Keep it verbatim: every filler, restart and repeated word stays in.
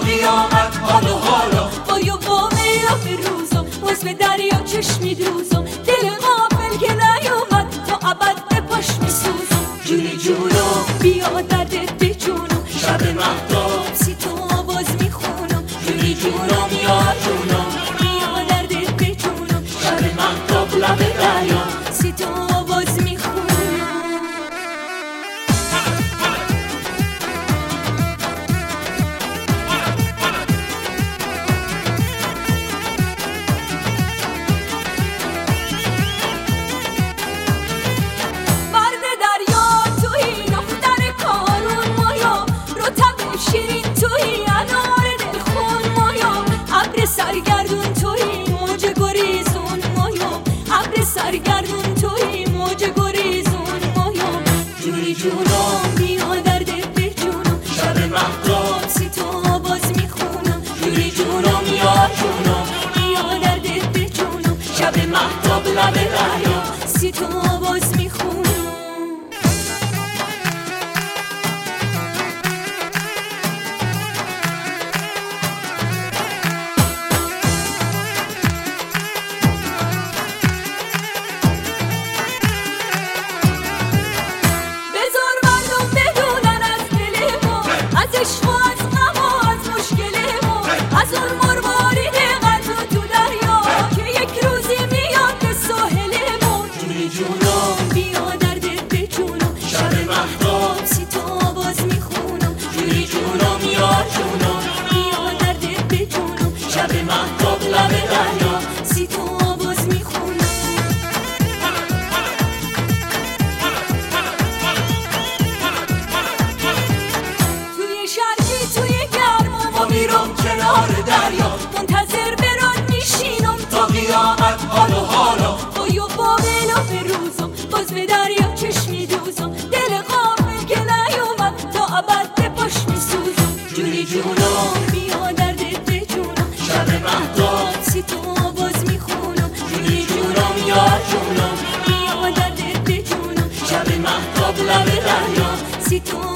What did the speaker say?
قیامت حال و حالا بایا با میلا روزم باز به دریا چشمی دوزم دل غافل که نیومد تا ابد به پاش میسوزم جونی جونم بیا دردت بجونم شب مهتاب سی تو آواز میخونم جونی جونم یا جونم بیا دردت بجونم شب مهتاب لب دریا سی تو آواز میخونم سرگردون توی موج گریزون مایم ابر سرگردون توی موج گریزون مایم جونی جونم بیا دردت بجونم شب مهتاب سی تو آواز میخونم جونی جونم یا جونم بیا دردت بجونم شب مهتاب لب دریا سی تو آواز میخونم شب مهتاب لب دریا سی تو آواز میخونم توی شرقی توی گرما ما میرم کنار دریا منتظر برات میشینم تا قیامت حال و حالا بایا با غلاف روزم باز به دریا چشمی دوزم دل غافل که نیومد تا ابد به پاش میسوزم جونی جونم بیا دردت بجونم شب مهتاب سی تو آواز میخونم جونی جونم یا جونم بیا دردت بجونم شب مهتاب لب دریا سی تو